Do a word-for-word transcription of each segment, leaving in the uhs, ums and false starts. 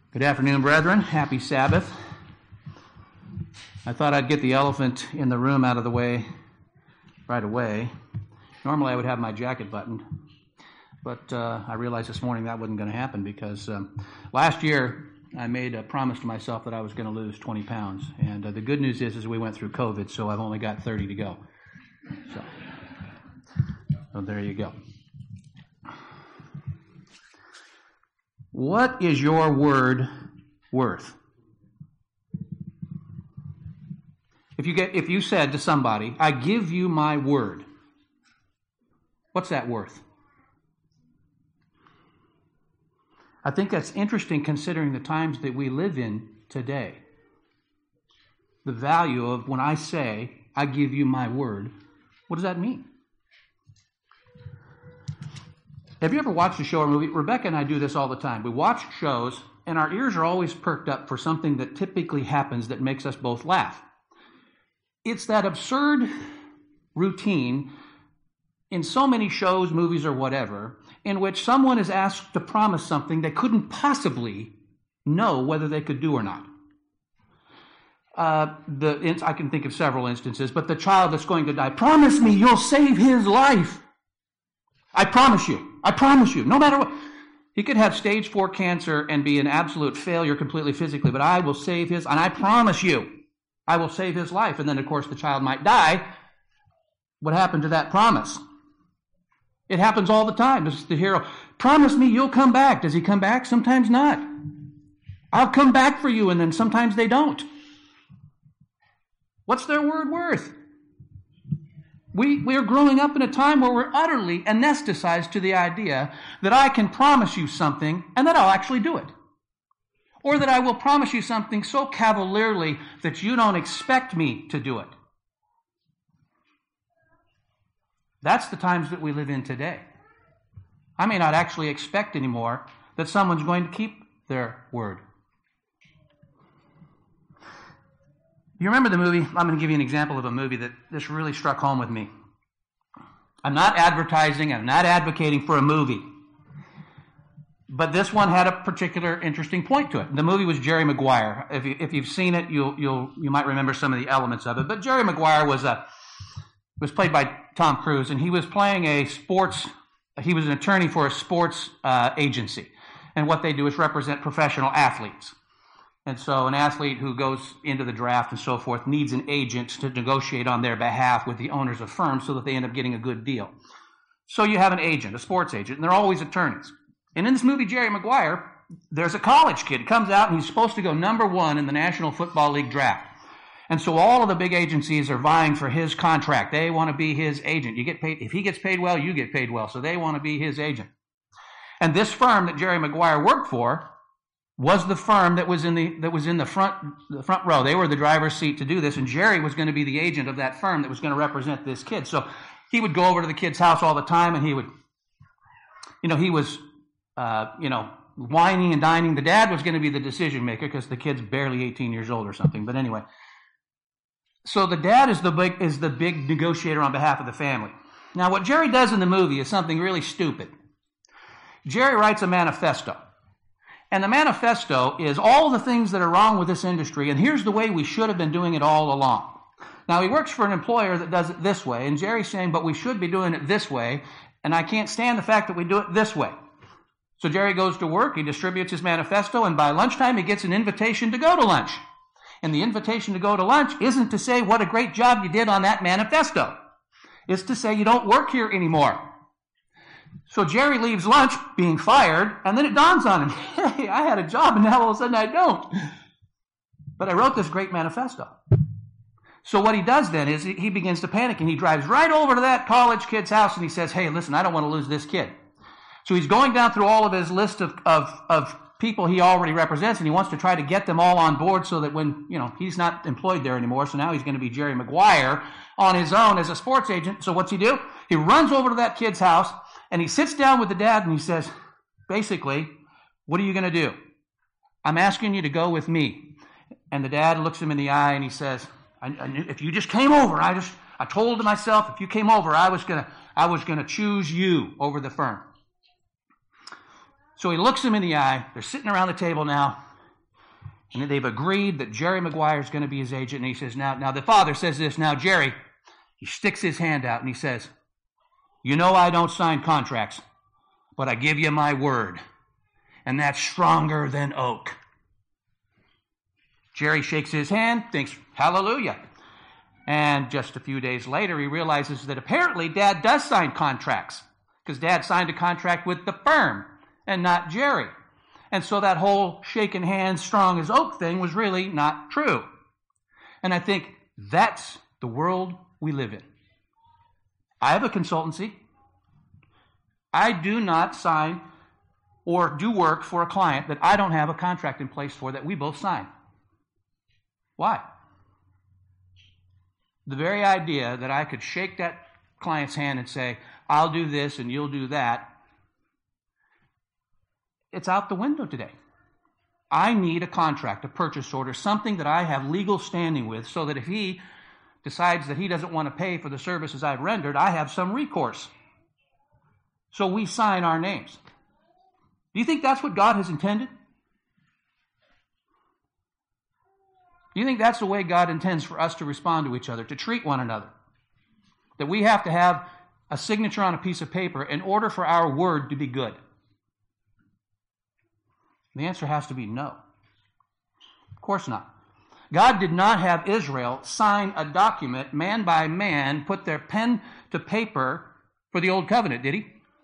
Good afternoon, brethren. Happy Sabbath. I thought I'd get the elephant in the room out of the way right away. Normally I would have my jacket buttoned, but uh, I realized this morning that wasn't going to happen because um, last year I made a promise to myself that I was going to lose twenty pounds, and uh, the good news is, is we went through COVID, so I've only got thirty to go. So, so there you go. What is your word worth? If you get, if you said to somebody, I give you my word, what's that worth? I think that's interesting considering the times that we live in today. The value of when I say, I give you my word, what does that mean? Have you ever watched a show or movie? Rebecca and I do this all the time. We watch shows, and our ears are always perked up for something that typically happens that makes us both laugh. It's that absurd routine in so many shows, movies, or whatever, in which someone is asked to promise something they couldn't possibly know whether they could do or not. Uh, the I can think of several instances, but the child that's going to die, promise me you'll save his life. I promise you. I promise you. No matter what. He could have stage four cancer and be an absolute failure completely physically, but I will save his, and I promise you, I will save his life. And then, of course, the child might die. What happened to that promise? It happens all the time. This is the hero. Promise me you'll come back. Does he come back? Sometimes not. I'll come back for you, and then sometimes they don't. What's their word worth? We, we are growing up in a time where we're utterly anesthetized to the idea that I can promise you something and that I'll actually do it. Or that I will promise you something so cavalierly that you don't expect me to do it. That's the times that we live in today. I may not actually expect anymore that someone's going to keep their word. You remember the movie? I'm going to give you an example of a movie that this really struck home with me. I'm not advertising, I'm not advocating for a movie. But this one had a particular interesting point to it. The movie was Jerry Maguire. If, you, if you've seen it, you'll, you'll, you might remember some of the elements of it. But Jerry Maguire was, a, was played by Tom Cruise, and he was playing a sports, he was an attorney for a sports uh, agency. And what they do is represent professional athletes. And so an athlete who goes into the draft and so forth needs an agent to negotiate on their behalf with the owners of firms so that they end up getting a good deal. So you have an agent, a sports agent, and they're always attorneys. And in this movie, Jerry Maguire, there's a college kid comes out and he's supposed to go number one in the National Football League draft. And so all of the big agencies are vying for his contract. They want to be his agent. You get paid, if he gets paid well, you get paid well. So they want to be his agent. And this firm that Jerry Maguire worked for was the firm that was in the that was in the front the front row. They were the driver's seat to do this, and Jerry was going to be the agent of that firm that was going to represent this kid. So he would go over to the kid's house all the time, and he would, you know, he was, uh, you know, whining and dining. The dad was going to be the decision maker because the kid's barely eighteen years old or something. But anyway, so the dad is the big is the big negotiator on behalf of the family. Now, what Jerry does in the movie is something really stupid. Jerry writes a manifesto. And the manifesto is all the things that are wrong with this industry, and here's the way we should have been doing it all along. Now, he works for an employer that does it this way, and Jerry's saying, but we should be doing it this way, and I can't stand the fact that we do it this way. So Jerry goes to work, he distributes his manifesto, and by lunchtime he gets an invitation to go to lunch. And the invitation to go to lunch isn't to say what a great job you did on that manifesto. It's to say you don't work here anymore. So Jerry leaves lunch being fired, and then it dawns on him, hey, I had a job, and now all of a sudden I don't. But I wrote this great manifesto. So what he does then is he begins to panic, and he drives right over to that college kid's house, and he says, hey, listen, I don't want to lose this kid. So he's going down through all of his list of, of, of people he already represents, and he wants to try to get them all on board so that when, you know, he's not employed there anymore, so now he's going to be Jerry Maguire on his own as a sports agent. So what's he do? He runs over to that kid's house, and he sits down with the dad and he says, basically, what are you going to do? I'm asking you to go with me. And the dad looks him in the eye and he says, I, I knew, if you just came over, I just, I told myself, if you came over, I was going to, I was going to choose you over the firm. So he looks him in the eye. They're sitting around the table now. And they've agreed that Jerry Maguire is going to be his agent. And he says, now, now the father says this, now Jerry, he sticks his hand out and he says, you know I don't sign contracts, but I give you my word. And that's stronger than oak. Jerry shakes his hand, thinks, hallelujah. And just a few days later, he realizes that apparently Dad does sign contracts, because Dad signed a contract with the firm and not Jerry. And so that whole shaking hands, strong as oak thing was really not true. And I think that's the world we live in. I have a consultancy. I do not sign or do work for a client that I don't have a contract in place for that we both sign. Why? The very idea that I could shake that client's hand and say, I'll do this and you'll do that, it's out the window today. I need a contract, a purchase order, something that I have legal standing with, so that if he decides that he doesn't want to pay for the services I've rendered, I have some recourse. So we sign our names. Do you think that's what God has intended? Do you think that's the way God intends for us to respond to each other, to treat one another? That we have to have a signature on a piece of paper in order for our word to be good? The answer has to be no. Of course not. God did not have Israel sign a document, man by man, put their pen to paper for the old covenant, did he?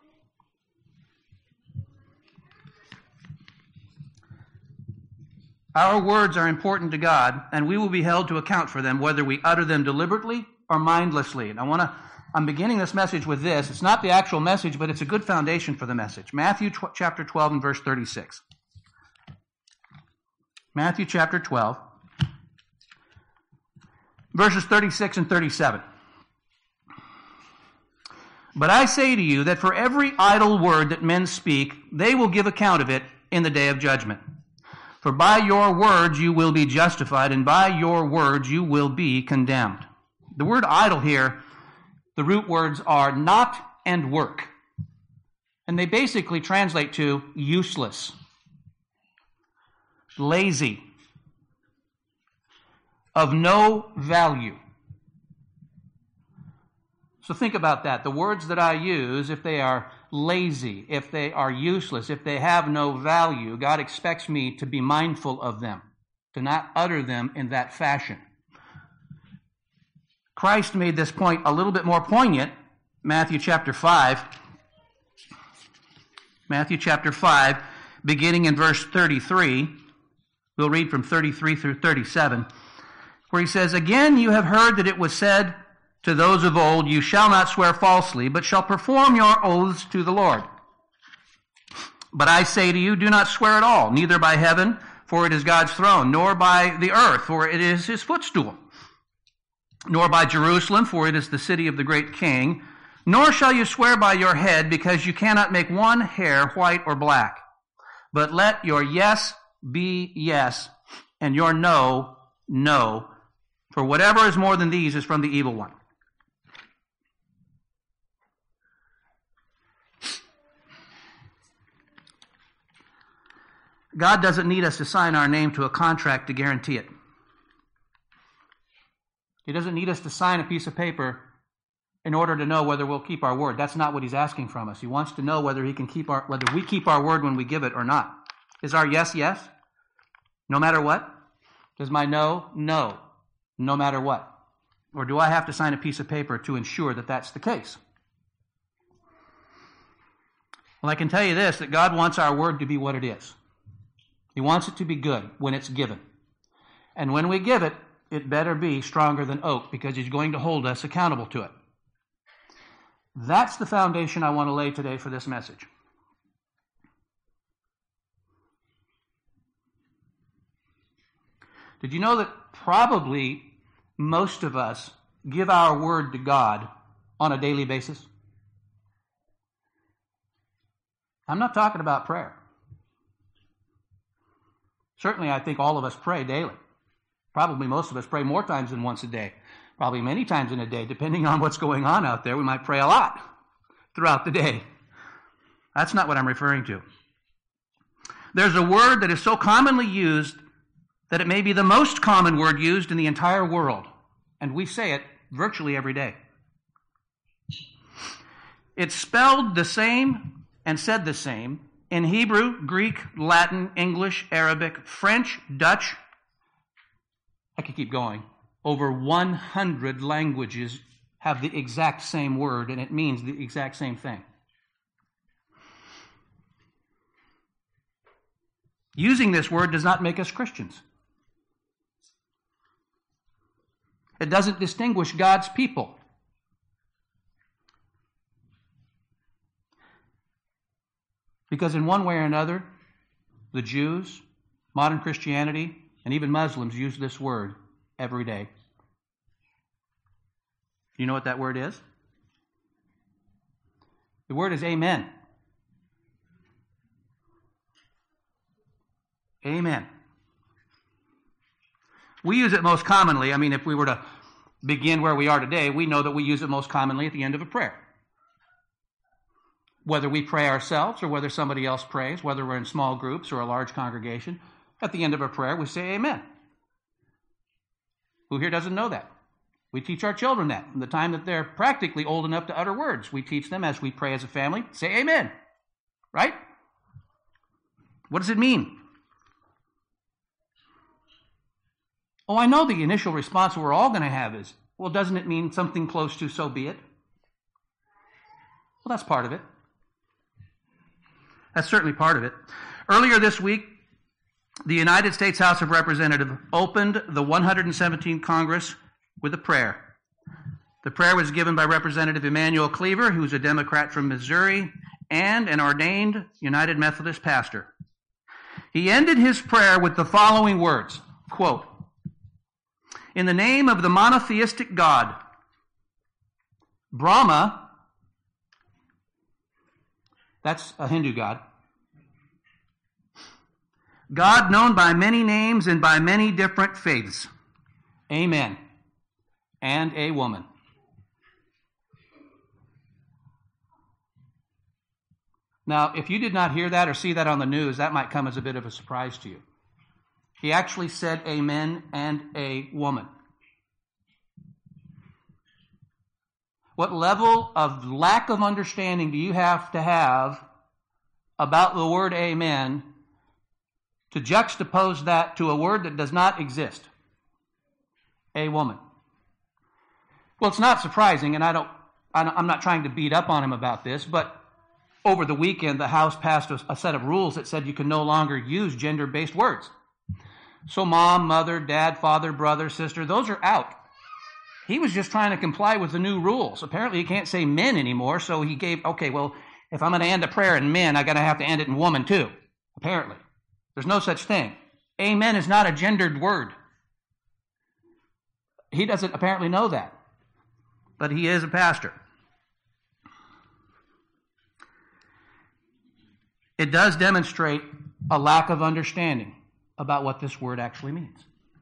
Our words are important to God, and we will be held to account for them, whether we utter them deliberately or mindlessly. And I want to, I'm beginning this message with this. It's not the actual message, but it's a good foundation for the message. Matthew tw- chapter twelve and verse thirty-six. Matthew chapter twelve, verses thirty-six and thirty-seven. But I say to you that for every idle word that men speak, they will give account of it in the day of judgment. For by your words you will be justified, and by your words you will be condemned. The word idle here, the root words are not and work. And they basically translate to useless, lazy, of no value. So think about that. The words that I use, if they are lazy, if they are useless, if they have no value, God expects me to be mindful of them, to not utter them in that fashion. Christ made this point a little bit more poignant. Matthew chapter five. Matthew chapter five, beginning in verse thirty-three. We'll read from thirty-three through thirty-seven, where he says, Again you have heard that it was said to those of old, you shall not swear falsely, but shall perform your oaths to the Lord. But I say to you, do not swear at all, neither by heaven, for it is God's throne, nor by the earth, for it is his footstool, nor by Jerusalem, for it is the city of the great king, nor shall you swear by your head, because you cannot make one hair white or black. But let your yes be yes, and your no, no, for whatever is more than these is from the evil one. God doesn't need us to sign our name to a contract to guarantee it. He doesn't need us to sign a piece of paper in order to know whether we'll keep our word. That's not what he's asking from us. He wants to know whether he can keep our, whether we keep our word when we give it or not. Is our yes, yes? No matter what? Does my no, no, no matter what? Or do I have to sign a piece of paper to ensure that that's the case? Well, I can tell you this, that God wants our word to be what it is. He wants it to be good when it's given. And when we give it, it better be stronger than oak, because he's going to hold us accountable to it. That's the foundation I want to lay today for this message. Did you know that probably most of us give our word to God on a daily basis? I'm not talking about prayer. Certainly, I think all of us pray daily. Probably most of us pray more times than once a day. Probably many times in a day, depending on what's going on out there. We might pray a lot throughout the day. That's not what I'm referring to. There's a word that is so commonly used that it may be the most common word used in the entire world, and we say it virtually every day. It's spelled the same and said the same in Hebrew, Greek, Latin, English, Arabic, French, Dutch. I could keep going. Over one hundred languages have the exact same word, and it means the exact same thing. Using this word does not make us Christians. It doesn't distinguish God's people. Because in one way or another, the Jews, modern Christianity, and even Muslims use this word every day. Do you know what that word is? The word is amen. Amen. We use it most commonly. I mean, if we were to begin where we are today, we know that we use it most commonly at the end of a prayer. Whether we pray ourselves or whether somebody else prays, whether we're in small groups or a large congregation, at the end of a prayer we say amen. Who here doesn't know that? We teach our children that. From the time that they're practically old enough to utter words, we teach them as we pray as a family, say amen. Right? What does it mean? Oh, I know the initial response we're all going to have is, well, doesn't it mean something close to so be it? Well, that's part of it. That's certainly part of it. Earlier this week, the United States House of Representatives opened the one hundred seventeenth Congress with a prayer. The prayer was given by Representative Emanuel Cleaver, who's a Democrat from Missouri and an ordained United Methodist pastor. He ended his prayer with the following words, quote, "In the name of the monotheistic God, Brahma," that's a Hindu god, "God known by many names and by many different faiths. Amen. And a woman." Now, if you did not hear that or see that on the news, that might come as a bit of a surprise to you. He actually said amen and a woman. What level of lack of understanding do you have to have about the word amen to juxtapose that to a word that does not exist? A woman. Well, it's not surprising, and I don't, I'm not trying to beat up on him about this, but over the weekend, the House passed a set of rules that said you can no longer use gender-based words. So mom, mother, dad, father, brother, sister, those are out. He was just trying to comply with the new rules. Apparently he can't say men anymore, so he gave, okay, well, if I'm going to end a prayer in men, I'm going to have to end it in woman too, apparently. There's no such thing. Amen is not a gendered word. He doesn't apparently know that, but he is a pastor. It does demonstrate a lack of understanding about what this word actually means.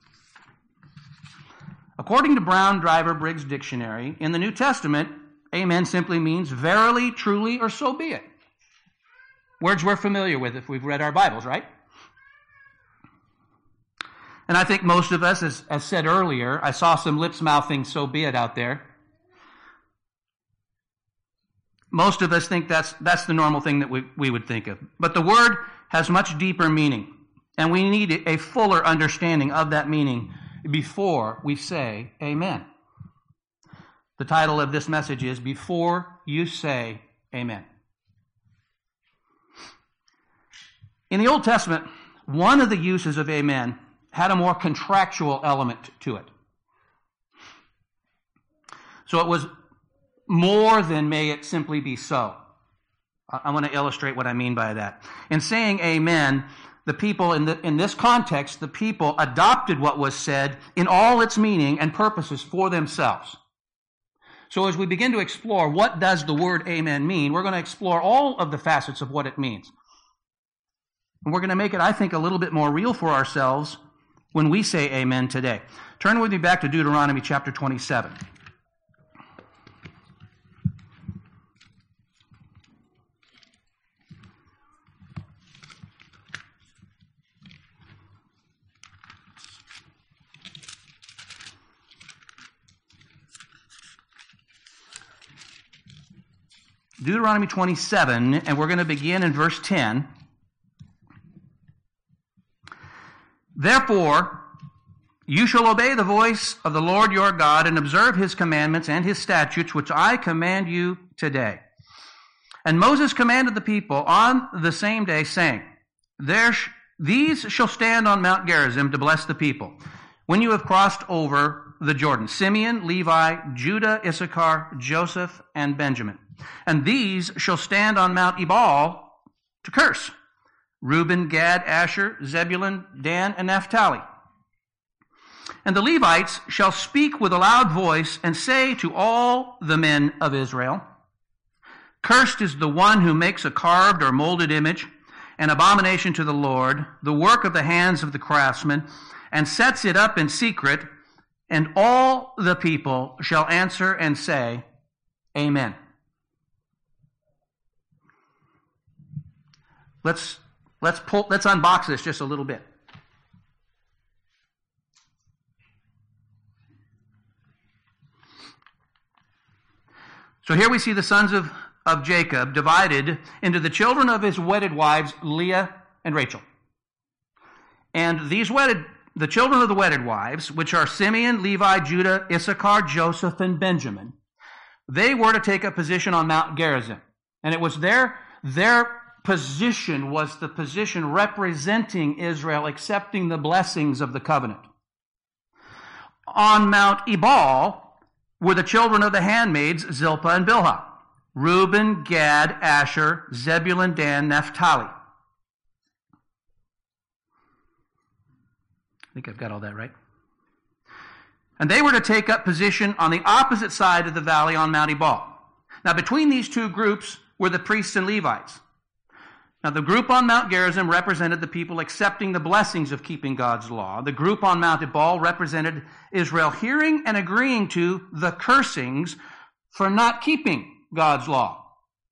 According to Brown Driver Briggs Dictionary, in the New Testament, amen simply means verily, truly, or so be it. Words we're familiar with if we've read our Bibles, right? And I think most of us, as, as said earlier, I saw some lips mouthing so be it out there. Most of us think that's that's the normal thing that we, we would think of. But the word has much deeper meaning, and we need a fuller understanding of that meaning before we say amen. The title of this message is Before You Say Amen. In the Old Testament, one of the uses of amen had a more contractual element to it. So it was more than may it simply be so. I want to illustrate what I mean by that. In saying amen, the people in, the, in this context, the people adopted what was said in all its meaning and purposes for themselves. So as we begin to explore what does the word amen mean, we're going to explore all of the facets of what it means. And we're going to make it, I think, a little bit more real for ourselves when we say amen today. Turn with me back to Deuteronomy chapter twenty-seven. Deuteronomy twenty-seven, and we're going to begin in verse ten. Therefore, you shall obey the voice of the Lord your God and observe his commandments and his statutes, which I command you today. And Moses commanded the people on the same day, saying, There sh- These shall stand on Mount Gerizim to bless the people, when you have crossed over the Jordan: Simeon, Levi, Judah, Issachar, Joseph, and Benjamin. And these shall stand on Mount Ebal to curse: Reuben, Gad, Asher, Zebulun, Dan, and Naphtali. And the Levites shall speak with a loud voice and say to all the men of Israel, Cursed is the one who makes a carved or molded image, an abomination to the Lord, the work of the hands of the craftsman, and sets it up in secret. And all the people shall answer and say, Amen. Let's let's pull let's unbox this just a little bit. So here we see the sons of, of Jacob divided into the children of his wedded wives, Leah and Rachel. And these wedded, the children of the wedded wives, which are Simeon, Levi, Judah, Issachar, Joseph, and Benjamin, they were to take a position on Mount Gerizim. And it was their, their position was the position representing Israel, accepting the blessings of the covenant. On Mount Ebal were the children of the handmaids, Zilpah and Bilhah: Reuben, Gad, Asher, Zebulun, Dan, Naphtali. I think I've got all that right. And they were to take up position on the opposite side of the valley on Mount Ebal. Now, between these two groups were the priests and Levites. Now, the group on Mount Gerizim represented the people accepting the blessings of keeping God's law. The group on Mount Ebal represented Israel hearing and agreeing to the cursings for not keeping God's law.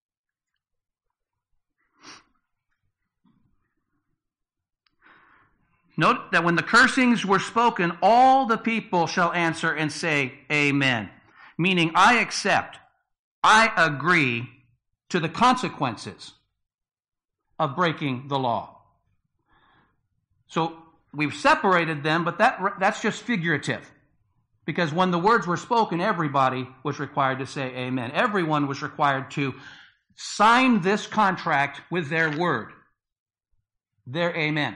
Note that when the cursings were spoken, all the people shall answer and say, Amen. Meaning, I accept, I agree to the consequences of breaking the law. So we've separated them, but that that's just figurative. Because when the words were spoken, everybody was required to say amen. Everyone was required to sign this contract with their word, their amen.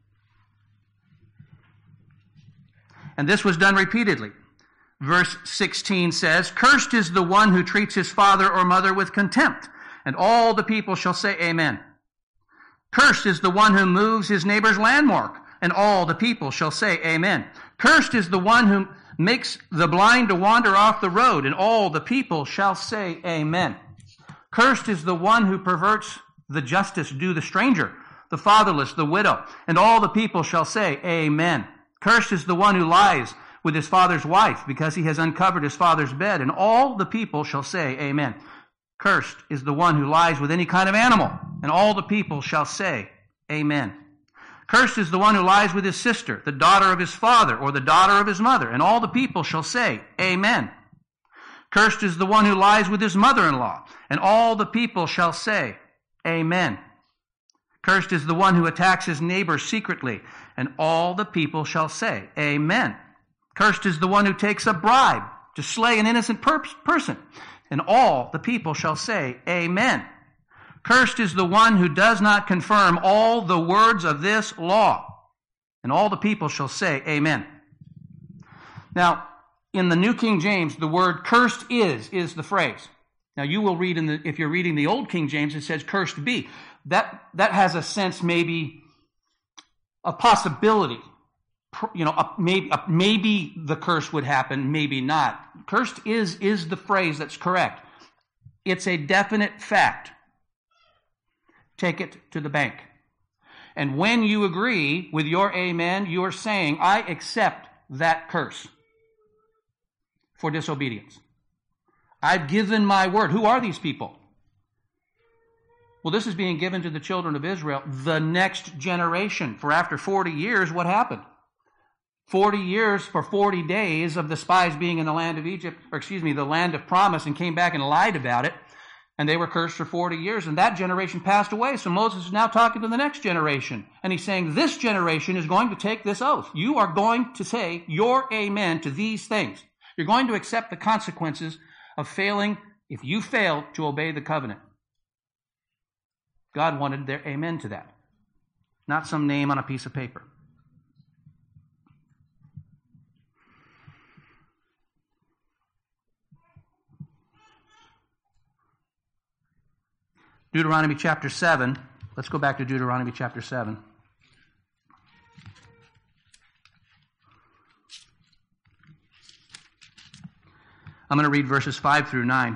And this was done repeatedly. Verse sixteen says, Cursed is the one who treats his father or mother with contempt, and all the people shall say amen. Cursed is the one who moves his neighbor's landmark, and all the people shall say amen. Cursed is the one who makes the blind to wander off the road, and all the people shall say amen. Cursed is the one who perverts the justice due the stranger, the fatherless, the widow, and all the people shall say amen. Cursed is the one who lies with his father's wife, because he has uncovered his father's bed, and all the people shall say amen. Cursed is the one who lies with any kind of animal, and all the people shall say amen. Cursed is the one who lies with his sister, the daughter of his father, or the daughter of his mother, and all the people shall say amen. Cursed is the one who lies with his mother-in-law, and all the people shall say amen. Cursed is the one who attacks his neighbor secretly, and all the people shall say amen. Cursed is the one who takes a bribe to slay an innocent per- person, and all the people shall say amen. Cursed is the one who does not confirm all the words of this law, and all the people shall say amen. Now, in the New King James, the word cursed is, is the phrase. Now, you will read in the, if you're reading the Old King James, it says cursed be. That, that has a sense, maybe, a possibility. You know, a, maybe, a, maybe the curse would happen, maybe not. Cursed is, is the phrase that's correct. It's a definite fact. Take it to the bank. And when you agree with your amen, you are saying, I accept that curse for disobedience. I've given my word. Who are these people? Well, this is being given to the children of Israel, the next generation. For after forty years, what happened? forty years for forty days of the spies being in the land of Egypt, or excuse me, the land of promise, and came back and lied about it. And they were cursed for forty years, and that generation passed away. So Moses is now talking to the next generation. And he's saying, this generation is going to take this oath. You are going to say your amen to these things. You're going to accept the consequences of failing if you fail to obey the covenant. God wanted their amen to that, not some name on a piece of paper. Deuteronomy chapter seven. Let's go back to Deuteronomy chapter seven. I'm going to read verses five through nine.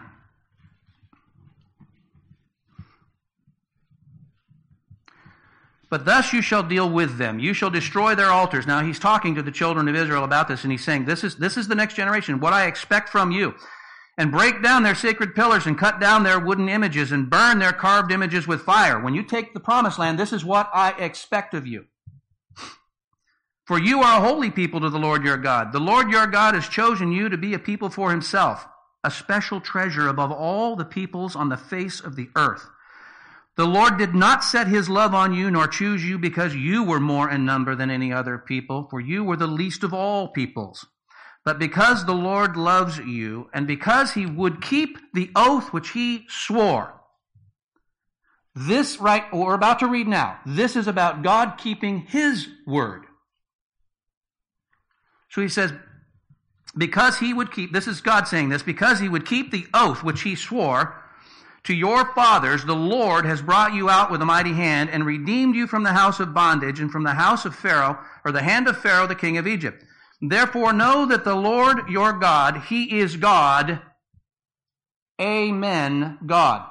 But thus you shall deal with them. You shall destroy their altars. Now he's talking to the children of Israel about this, and he's saying, this is, this is the next generation, what I expect from you. And break down their sacred pillars and cut down their wooden images and burn their carved images with fire. When you take the promised land, this is what I expect of you. For you are a holy people to the Lord your God. The Lord your God has chosen you to be a people for himself, a special treasure above all the peoples on the face of the earth. The Lord did not set his love on you nor choose you because you were more in number than any other people, for you were the least of all peoples. But because the Lord loves you, and because he would keep the oath which he swore. This, right, we're about to read now, this is about God keeping his word. So he says, because he would keep, this is God saying this, because he would keep the oath which he swore to your fathers, the Lord has brought you out with a mighty hand and redeemed you from the house of bondage and from the house of Pharaoh, or the hand of Pharaoh, the king of Egypt. Therefore know that the Lord your God, he is God. Amen, God.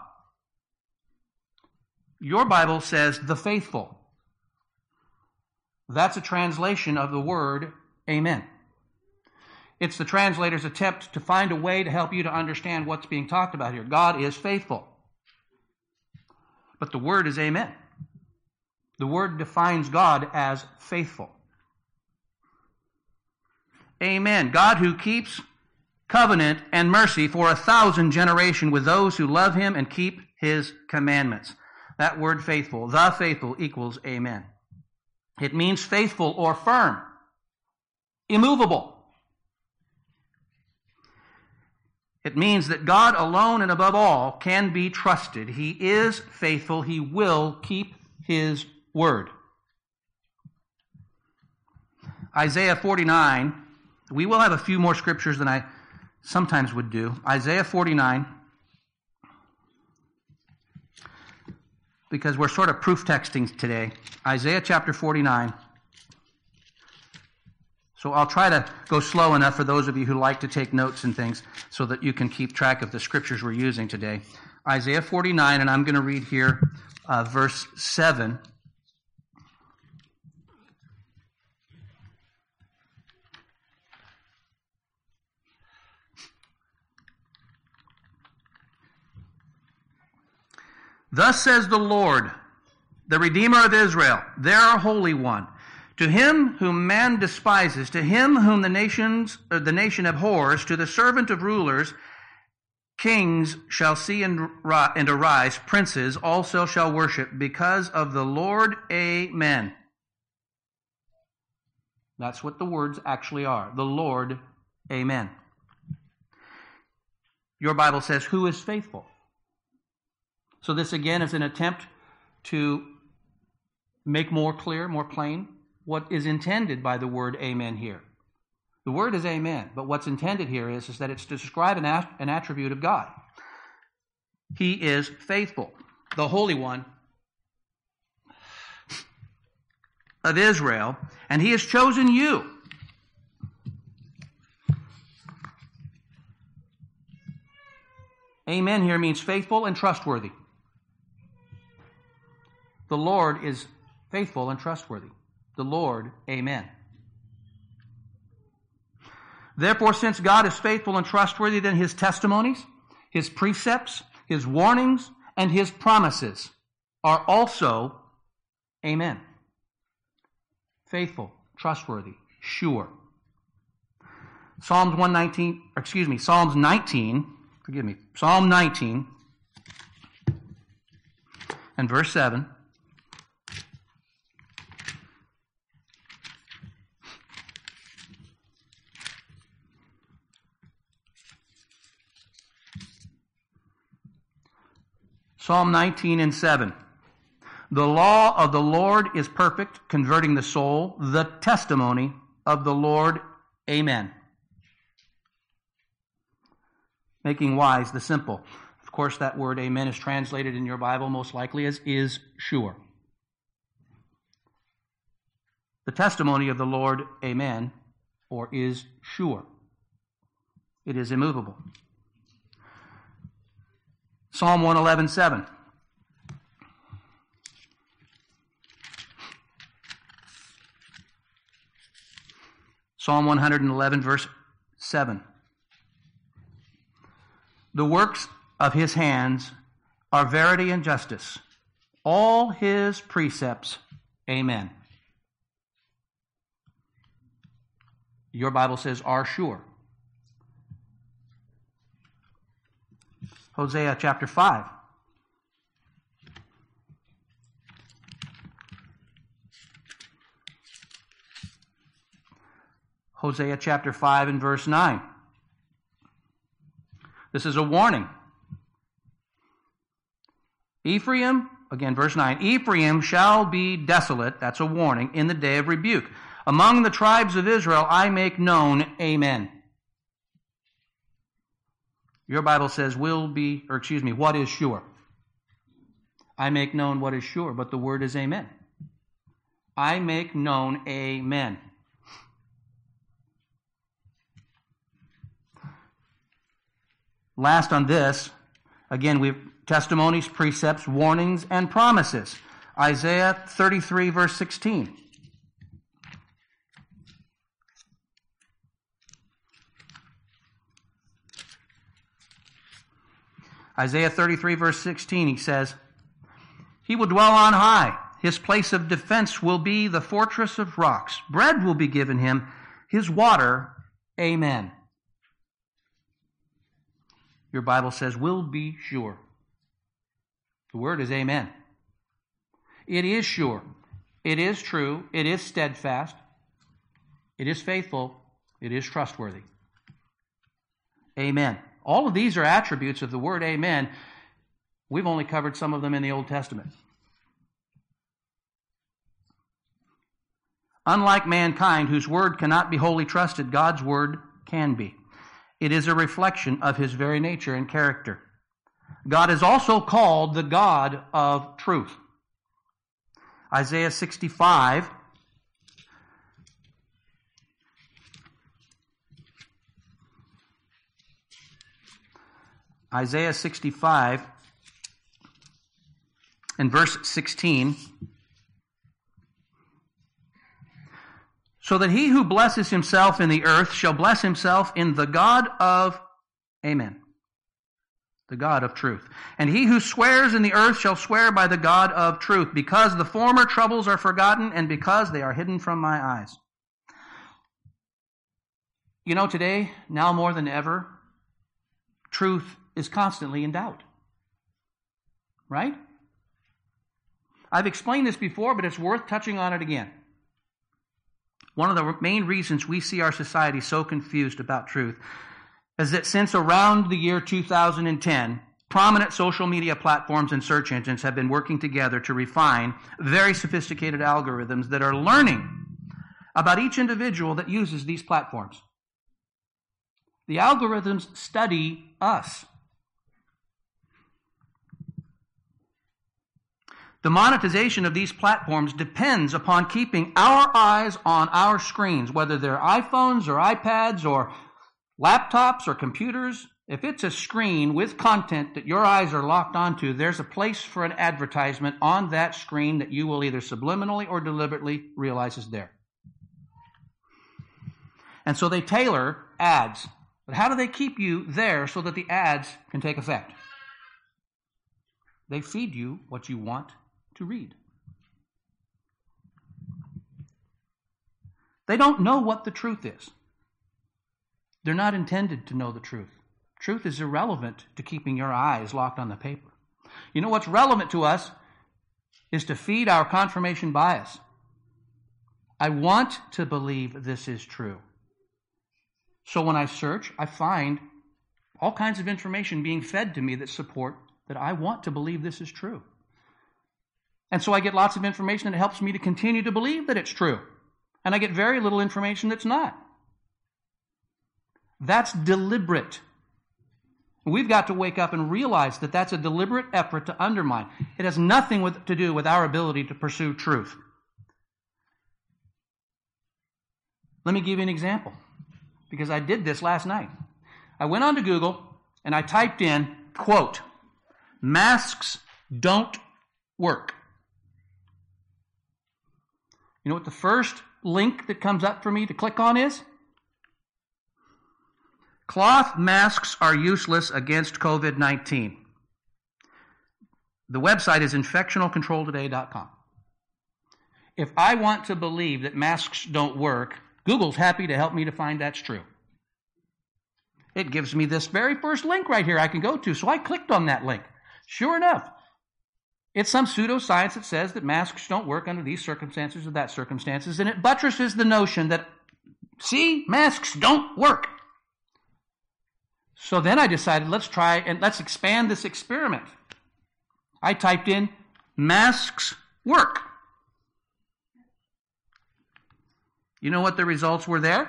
Your Bible says the faithful. That's a translation of the word amen. It's the translator's attempt to find a way to help you to understand what's being talked about here. God is faithful. But the word is amen. The word defines God as faithful. Amen. God who keeps covenant and mercy for a thousand generations with those who love him and keep his commandments. That word faithful, the faithful, equals amen. It means faithful or firm, immovable. It means that God alone and above all can be trusted. He is faithful. He will keep his word. Isaiah forty-nine. We will have a few more scriptures than I sometimes would do. Isaiah forty-nine, because we're sort of proof texting today. Isaiah chapter forty-nine. So I'll try to go slow enough for those of you who like to take notes and things so that you can keep track of the scriptures we're using today. Isaiah forty-nine, and I'm going to read here uh, verse seven. Thus says the Lord, the Redeemer of Israel, their Holy One, to him whom man despises, to him whom the nations, uh, the nation abhors, to the servant of rulers, kings shall see and, and arise, princes also shall worship, because of the Lord, amen. That's what the words actually are. The Lord, amen. Your Bible says, who is faithful? So this again is an attempt to make more clear, more plain, what is intended by the word amen here. The word is amen, but what's intended here is, is that it's to describe an, at- an attribute of God. He is faithful, the Holy One of Israel, and he has chosen you. Amen here means faithful and trustworthy. The Lord is faithful and trustworthy. The Lord, amen. Therefore, since God is faithful and trustworthy, then his testimonies, his precepts, his warnings, and his promises are also amen. Faithful, trustworthy, sure. Psalms one nineteen, excuse me, Psalms nineteen, forgive me, Psalm nineteen, and verse seven. Psalm nineteen and seven. The law of the Lord is perfect, converting the soul. The testimony of the Lord, amen. Making wise the simple. Of course, that word amen is translated in your Bible most likely as is sure. The testimony of the Lord, amen, or is sure. It is immovable. Psalm one eleven, seven. Psalm one eleven, verse seven. The works of his hands are verity and justice. All his precepts, amen. Your Bible says are sure. Hosea chapter five. Hosea chapter five and verse nine. This is a warning. Ephraim, again verse nine, Ephraim shall be desolate, that's a warning, in the day of rebuke. Among the tribes of Israel I make known, amen. Your Bible says will be, or excuse me, what is sure. I make known what is sure, but the word is amen. I make known, amen. Last on this, again, we have testimonies, precepts, warnings, and promises. Isaiah thirty-three, verse sixteen. Isaiah thirty-three, verse sixteen, he says, He will dwell on high. His place of defense will be the fortress of rocks. Bread will be given him. His water, amen. Your Bible says, will be sure. The word is amen. It is sure. It is true. It is steadfast. It is faithful. It is trustworthy. Amen. All of these are attributes of the word amen. We've only covered some of them in the Old Testament. Unlike mankind, whose word cannot be wholly trusted, God's word can be. It is a reflection of his very nature and character. God is also called the God of truth. Isaiah sixty-five. Isaiah sixty-five and verse sixteen. So that he who blesses himself in the earth shall bless himself in the God of, amen, the God of truth. And he who swears in the earth shall swear by the God of truth, because the former troubles are forgotten and because they are hidden from my eyes. You know, today, now more than ever, truth is constantly in doubt. Right? I've explained this before, but it's worth touching on it again. One of the main reasons we see our society so confused about truth is that since around the year two thousand ten, prominent social media platforms and search engines have been working together to refine very sophisticated algorithms that are learning about each individual that uses these platforms. The algorithms study us. The monetization of these platforms depends upon keeping our eyes on our screens, whether they're iPhones or iPads or laptops or computers. If it's a screen with content that your eyes are locked onto, there's a place for an advertisement on that screen that you will either subliminally or deliberately realize is there. And so they tailor ads. But how do they keep you there so that the ads can take effect? They feed you what you want to read. They don't know what the truth is. They're not intended to know the truth. Truth is irrelevant to keeping your eyes locked on the paper. You know what's relevant to us is to feed our confirmation bias. I want to believe this is true. So when I search, I find all kinds of information being fed to me that support that I want to believe this is true. And so I get lots of information that helps me to continue to believe that it's true. And I get very little information that's not. That's deliberate. We've got to wake up and realize that that's a deliberate effort to undermine. It has nothing with, to do with our ability to pursue truth. Let me give you an example, because I did this last night. I went onto Google and I typed in, quote, masks don't work. You know what the first link that comes up for me to click on is? Cloth masks are useless against covid nineteen. The website is infectional control today dot com. If I want to believe that masks don't work, Google's happy to help me to find that's true. It gives me this very first link right here I can go to, so I clicked on that link. Sure enough, it's some pseudoscience that says that masks don't work under these circumstances or that circumstances, and it buttresses the notion that, see, masks don't work. So then I decided, let's try and let's expand this experiment. I typed in, masks work. You know what the results were there?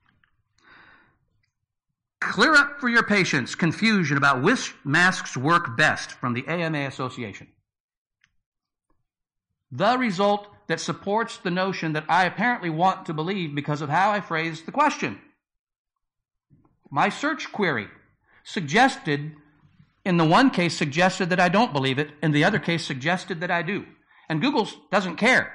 Clear up for your patients confusion about which masks work best from the A M A Association. The result that supports the notion that I apparently want to believe because of how I phrased the question. My search query suggested, in the one case suggested that I don't believe it, in the other case suggested that I do. And Google doesn't care.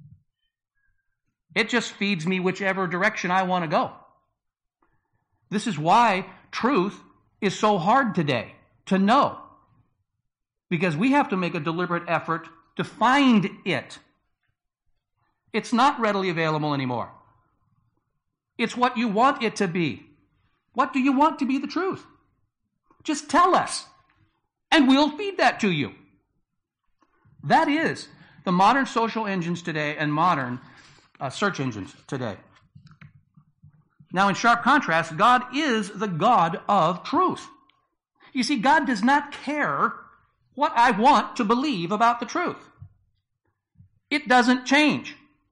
It just feeds me whichever direction I want to go. This is why truth is so hard today to know. Because we have to make a deliberate effort to find it. It's not readily available anymore. It's what you want it to be. What do you want to be the truth? Just tell us, and we'll feed that to you. That is the modern social engines today and modern uh, search engines today. Now, in sharp contrast, God is the God of truth. You see, God does not care what I want to believe about the truth. It doesn't change.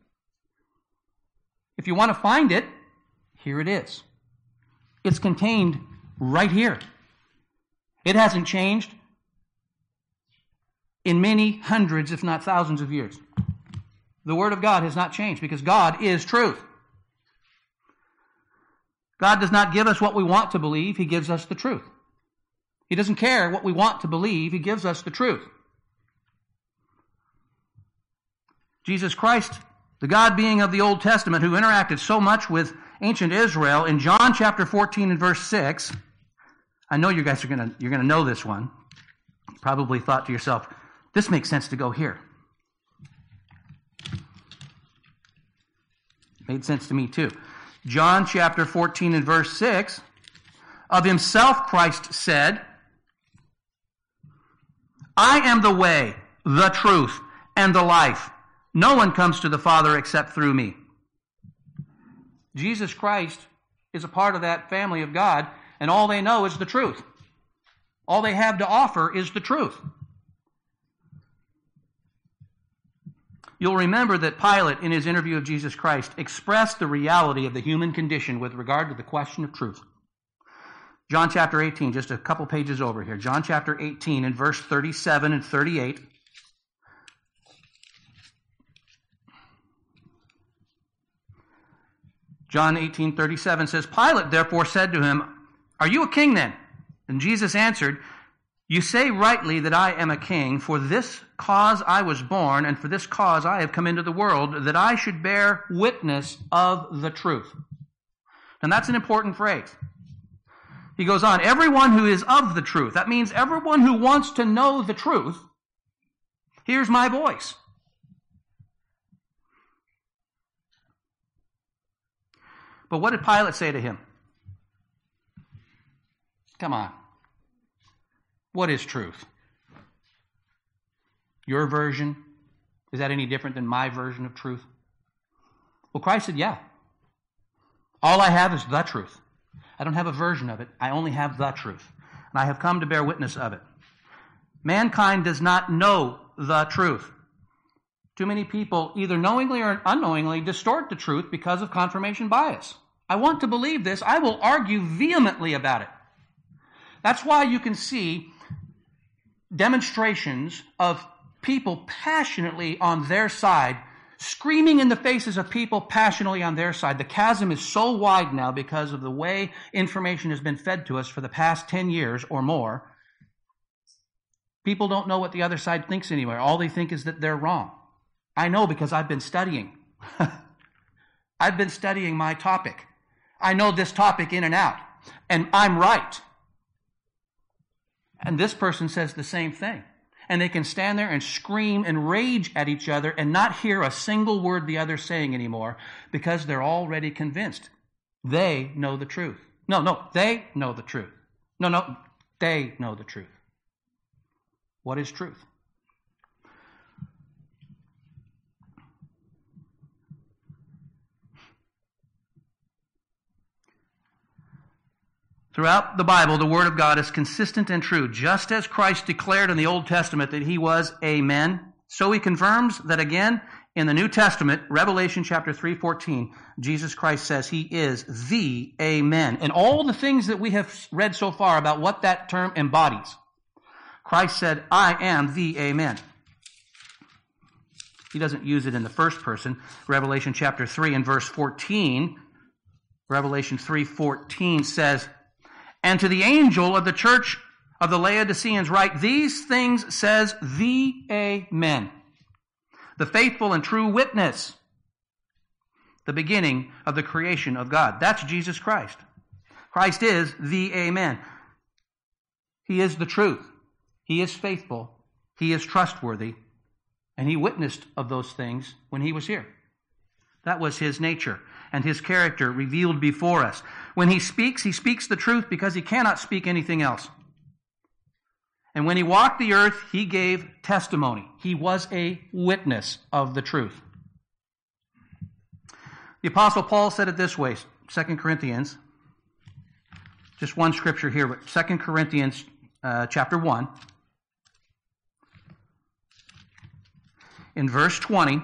If you want to find it, here it is. It's contained right here. It hasn't changed in many hundreds, if not thousands of years. The Word of God has not changed because God is truth. God does not give us what we want to believe. He gives us the truth. He doesn't care what we want to believe. He gives us the truth. Jesus Christ, the God being of the Old Testament, who interacted so much with ancient Israel, in John chapter fourteen and verse six, I know you guys are going to you're going to know this one. You probably thought to yourself, this makes sense to go here. Made sense to me too. John chapter fourteen and verse six, of himself Christ said, I am the way, the truth, and the life. No one comes to the Father except through me. Jesus Christ is a part of that family of God, and all they know is the truth. All they have to offer is the truth. You'll remember that Pilate, in his interview of Jesus Christ, expressed the reality of the human condition with regard to the question of truth. John chapter eighteen, just a couple pages over here. John chapter eighteen and verse thirty-seven and thirty-eight. John eighteen thirty-seven says, Pilate therefore said to him, are you a king then? And Jesus answered, you say rightly that I am a king. For this cause I was born, and for this cause I have come into the world, that I should bear witness of the truth. And that's an important phrase. He goes on, everyone who is of the truth, that means everyone who wants to know the truth, hears my voice. But what did Pilate say to him? Come on. What is truth? Your version, Is that any different than my version of truth? Well, Christ said, yeah. All I have is the truth. I don't have a version of it. I only have the truth. And I have come to bear witness of it. Mankind does not know the truth. Too many people, either knowingly or unknowingly, distort the truth because of confirmation bias. I want to believe this. I will argue vehemently about it. That's why you can see demonstrations of people passionately on their side, screaming in the faces of people passionately on their side. The chasm is so wide now because of the way information has been fed to us for the past ten years or more. People don't know what the other side thinks anymore. All they think is that they're wrong. I know because I've been studying. I've been studying my topic. I know this topic in and out. And I'm right. And this person says the same thing. And they can stand there and scream and rage at each other and not hear a single word the other's saying anymore because they're already convinced. They know the truth. No, no, they know the truth. No, no, they know the truth. What is truth? Throughout the Bible, the Word of God is consistent and true. Just as Christ declared in the Old Testament that He was Amen, so He confirms that again in the New Testament, Revelation chapter three fourteen, Jesus Christ says He is the Amen. And all the things that we have read so far about what that term embodies, Christ said, I am the Amen. He doesn't use it in the first person. Revelation chapter three and verse fourteen, Revelation three fourteen says, and to the angel of the church of the Laodiceans write, these things says the Amen, the faithful and true witness, the beginning of the creation of God. That's Jesus Christ. Christ is the Amen. He is the truth. He is faithful. He is trustworthy. And He witnessed of those things when He was here. That was His nature and His character revealed before us. When He speaks, He speaks the truth because He cannot speak anything else. And when He walked the earth, He gave testimony. He was a witness of the truth. The Apostle Paul said it this way, Second Corinthians, just one scripture here, but Second Corinthians uh, chapter one, in verse twenty,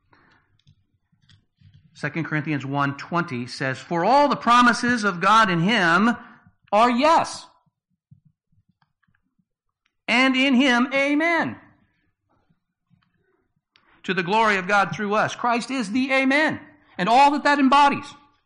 Second Corinthians one twenty says, for all the promises of God in Him are yes. And in Him, amen. To the glory of God through us. Christ is the amen. And all that that embodies.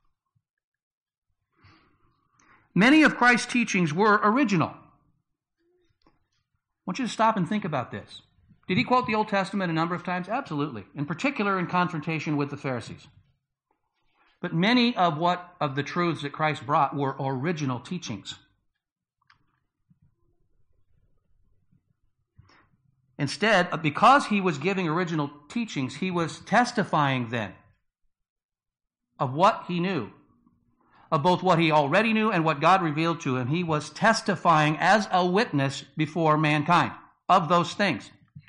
Many of Christ's teachings were original. I want you to stop and think about this. Did He quote the Old Testament a number of times? Absolutely. In particular in confrontation with the Pharisees. But many of what of the truths that Christ brought were original teachings. Instead, because He was giving original teachings, He was testifying then of what He knew, of both what He already knew and what God revealed to Him. He was testifying as a witness before mankind of those things.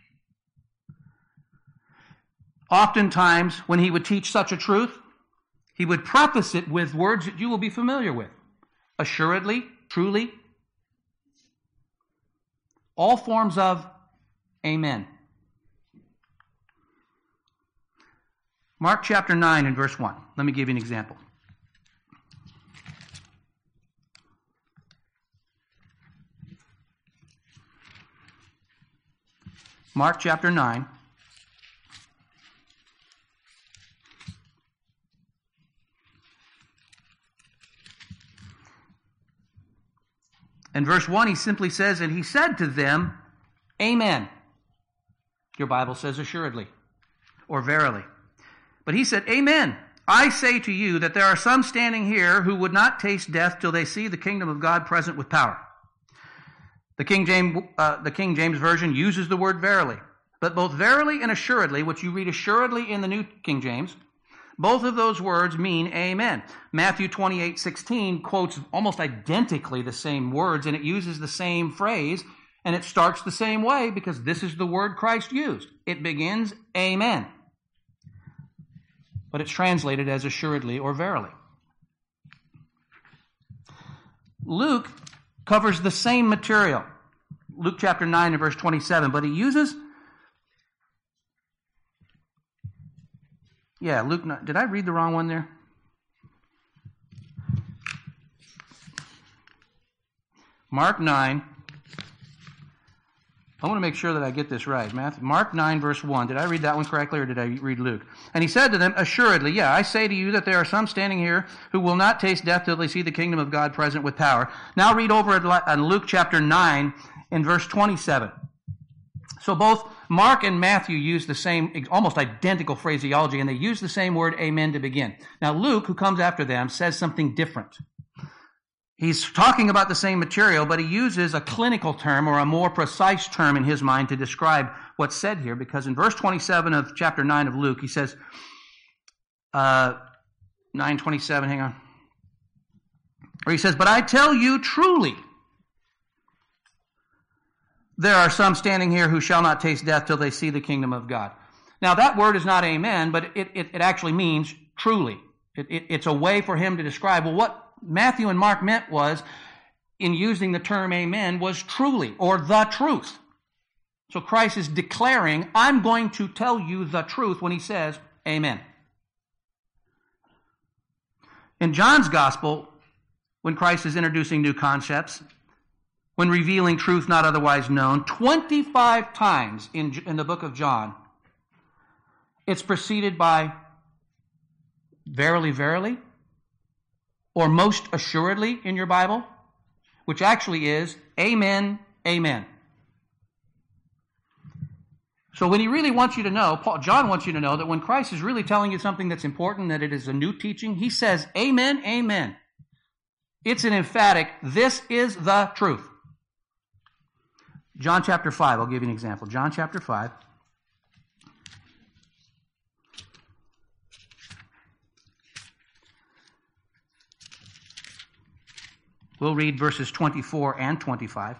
Oftentimes, when He would teach such a truth, He would preface it with words that you will be familiar with. Assuredly, truly. All forms of amen. Mark chapter nine and verse one. Let me give you an example. Mark chapter nine. In verse one, He simply says, and He said to them, amen. Your Bible says assuredly, or verily. But He said, amen. I say to you that there are some standing here who would not taste death till they see the kingdom of God present with power. The King James, uh, the King James Version uses the word verily. But both verily and assuredly, which you read assuredly in the New King James, both of those words mean amen. Matthew twenty-eight sixteen quotes almost identically the same words, and it uses the same phrase, And it starts the same way because this is the word Christ used. It begins, amen. But it's translated as assuredly or verily. Luke covers the same material. Luke chapter nine and verse twenty-seven, but he uses, yeah, Luke, did I read the wrong one there? Mark nine. I want to make sure that I get this right. Matthew, Mark nine, verse one. Did I read that one correctly, or did I read Luke? And he said to them, assuredly, yeah, I say to you that there are some standing here who will not taste death till they see the kingdom of God present with power. Now read over at Luke chapter nine in verse twenty-seven. So both Mark and Matthew use the same, almost identical phraseology, and they use the same word, amen, to begin. Now Luke, who comes after them, says something different. He's talking about the same material, but he uses a clinical term or a more precise term in his mind to describe what's said here, because in verse twenty-seven of chapter nine of Luke, he says, uh, nine twenty-seven, hang on. Or he says, but I tell you truly, there are some standing here who shall not taste death till they see the kingdom of God. Now that word is not amen, but it, it, it actually means truly. It, it, it's a way for him to describe, well, what Matthew and Mark meant was, in using the term amen, was truly, or the truth. So Christ is declaring, I'm going to tell you the truth when he says amen. In John's gospel, when Christ is introducing new concepts, when revealing truth not otherwise known, twenty-five times in, in the book of John, it's preceded by verily, verily, or most assuredly in your Bible, which actually is amen, amen. So when he really wants you to know, Paul, John wants you to know that when Christ is really telling you something that's important, that it is a new teaching, he says amen, amen. It's an emphatic, this is the truth. John chapter five, I'll give you an example. John chapter five. We'll read verses twenty-four and twenty-five.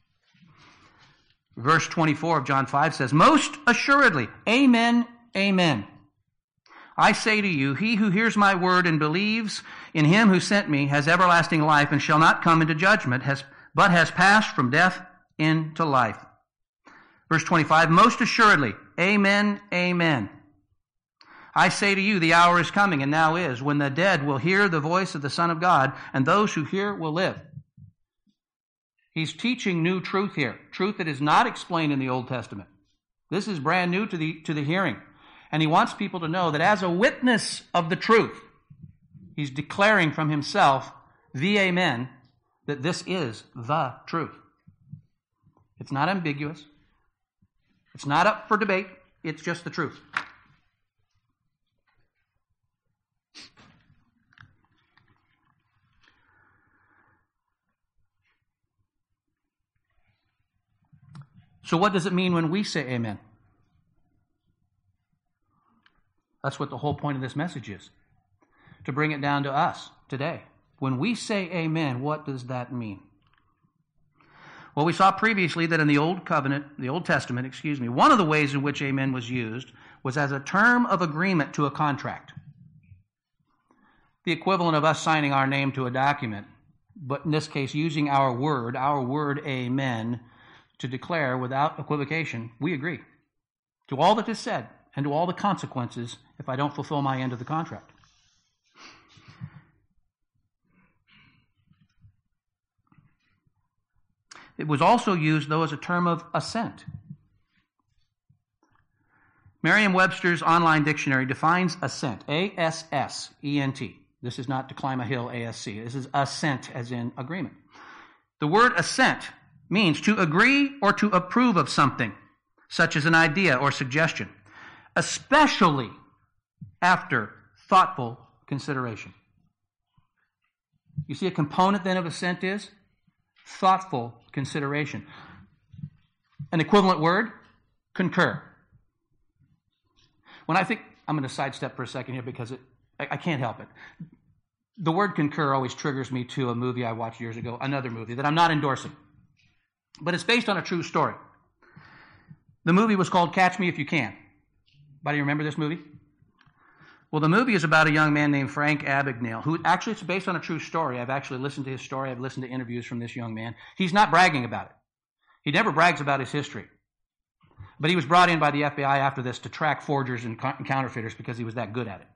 Verse twenty-four of John five says, most assuredly, amen, amen. I say to you, he who hears my word and believes in him who sent me has everlasting life and shall not come into judgment, has, but has passed from death into life. Verse twenty-five, most assuredly, amen, amen. I say to you, the hour is coming, and now is, when the dead will hear the voice of the Son of God, and those who hear will live. He's teaching new truth here, truth that is not explained in the Old Testament. This is brand new to the, to the hearing. And he wants people to know that as a witness of the truth, he's declaring from himself, the amen, that this is the truth. It's not ambiguous. It's not up for debate. It's just the truth. So what does it mean when we say amen? That's what the whole point of this message is. To bring it down to us today. When we say amen, what does that mean? Well, we saw previously that in the Old Covenant, the Old Testament, excuse me, one of the ways in which amen was used was as a term of agreement to a contract. The equivalent of us signing our name to a document, but in this case using our word, our word amen, to declare without equivocation, we agree to all that is said and to all the consequences if I don't fulfill my end of the contract. It was also used, though, as a term of assent. Merriam-Webster's online dictionary defines assent, A S S E N T. This is not to climb a hill, A S C. This is assent, as in agreement. The word assent means to agree or to approve of something, such as an idea or suggestion, especially after thoughtful consideration. You see a component then of assent is thoughtful consideration. An equivalent word, concur. When I think, I'm going to sidestep for a second here because it, I, I can't help it. The word concur always triggers me to a movie I watched years ago, another movie that I'm not endorsing. but it's based on a true story. The movie was called Catch Me If You Can. Anybody remember this movie? Well, the movie is about a young man named Frank Abagnale, who actually, it's based on a true story. I've actually listened to his story. I've listened to interviews from this young man. He's not bragging about it. He never brags about his history. But he was brought in by the F B I after this to track forgers and counterfeiters because he was that good at it.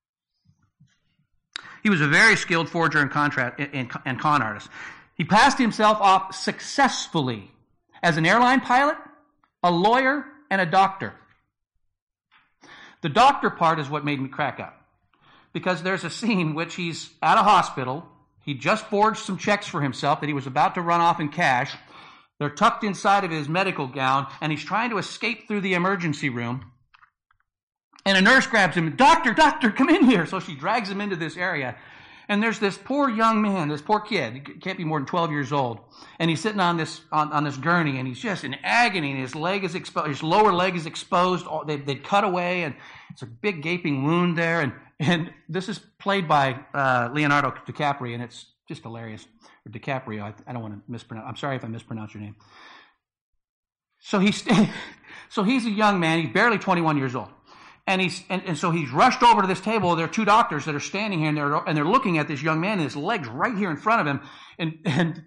He was a very skilled forger and, contract, and, and con artist. He passed himself off successfully as an airline pilot, a lawyer, and a doctor. The doctor part is what made me crack up. Because there's a scene in which he's at a hospital. He just forged some checks for himself that he was about to run off in cash. They're tucked inside of his medical gown, and he's trying to escape through the emergency room. And a nurse grabs him, doctor, doctor, come in here. So she drags him into this area. And there's this poor young man, this poor kid, he can't be more than twelve years old. And he's sitting on this on, on this gurney, and he's just in agony, and his leg is exposed, his lower leg is exposed. They, they'd cut away, and it's a big gaping wound there. And, and this is played by uh, Leonardo DiCaprio, and it's just hilarious. Or DiCaprio, I, I don't want to mispronounce. I'm sorry if I mispronounce your name. So he's, so he's a young man. He's barely twenty-one years old. And he's and, and so he's rushed over to this table. There are two doctors that are standing here, and they're and they're looking at this young man, and his leg's right here in front of him. And and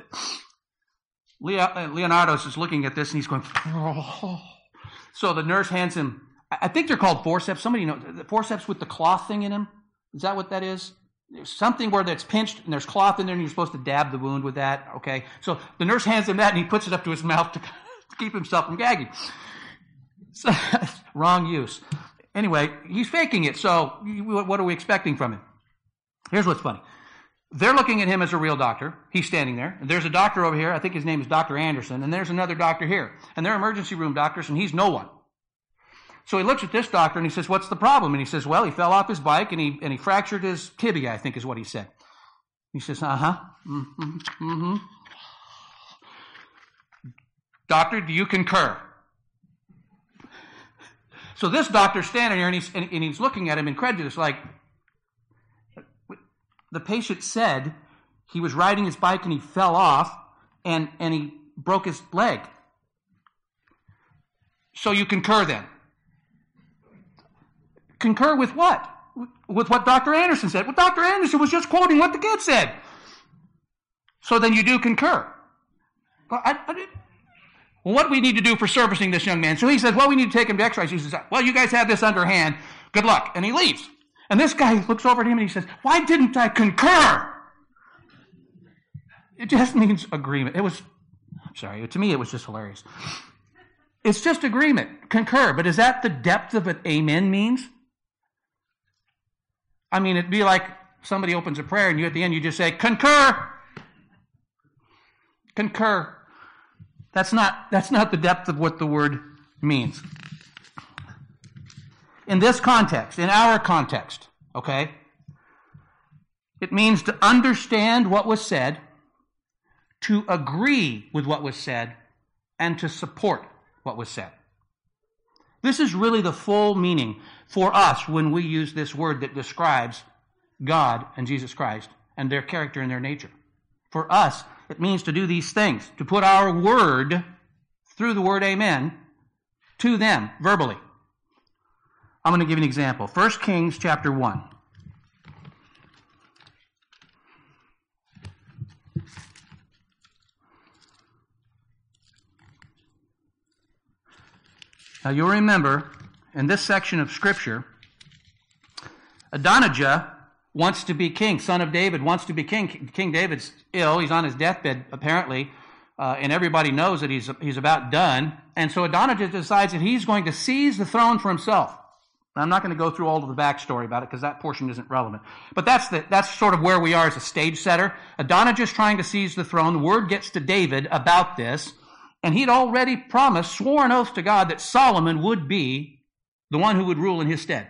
Leonardo's is looking at this, and he's going. Oh. So the nurse hands him. I think they're called forceps. Somebody knows the forceps with the cloth thing in them. Is that what that is? There's something where that's pinched, and there's cloth in there, and you're supposed to dab the wound with that. Okay. So the nurse hands him that, and he puts it up to his mouth to, to keep himself from gagging. So, wrong use. Anyway, he's faking it, so what are we expecting from him? Here's what's funny. They're looking at him as a real doctor. He's standing there. There's a doctor over here. I think his name is Doctor Anderson, and there's another doctor here. And they're emergency room doctors, and he's no one. So he looks at this doctor, and he says, what's the problem? And he says, well, he fell off his bike, and he and he fractured his tibia, I think is what he said. He says, uh-huh. Mm-hmm. Mm-hmm. Doctor, do you concur? So this doctor's standing here, and he's, and, and he's looking at him incredulous, like, the patient said he was riding his bike and he fell off, and, and he broke his leg. So you concur then? Concur with what? With what Doctor Anderson said. Well, Doctor Anderson was just quoting what the kid said. So then you do concur. Well, I, I, well, what do we need to do for servicing this young man? So he says, well, we need to take him to x-rays. He says, well, you guys have this underhand. Good luck. And he leaves. And this guy looks over at him and he says, why didn't I concur? It just means agreement. It was, I'm sorry, to me it was just hilarious. It's just agreement, concur. But is that the depth of what amen means? I mean, it'd be like somebody opens a prayer and you at the end you just say, concur. Concur. That's not, that's not the depth of what the word means. In this context, in our context, okay, it means to understand what was said, to agree with what was said, and to support what was said. This is really the full meaning for us when we use this word that describes God and Jesus Christ and their character and their nature. For us, it means to do these things, to put our word through the word amen to them verbally. I'm going to give you an example. First Kings chapter one. Now you'll remember, in this section of Scripture, Adonijah wants to be king. Son of David wants to be king. King David's ill. He's on his deathbed, apparently, uh, and everybody knows that he's, he's about done. And so Adonijah decides that he's going to seize the throne for himself. Now, I'm not going to go through all of the backstory about it because that portion isn't relevant. But that's the, that's sort of where we are as a stage setter. Adonijah's trying to seize the throne. The word gets to David about this. And he'd already promised, swore an oath to God, that Solomon would be the one who would rule in his stead.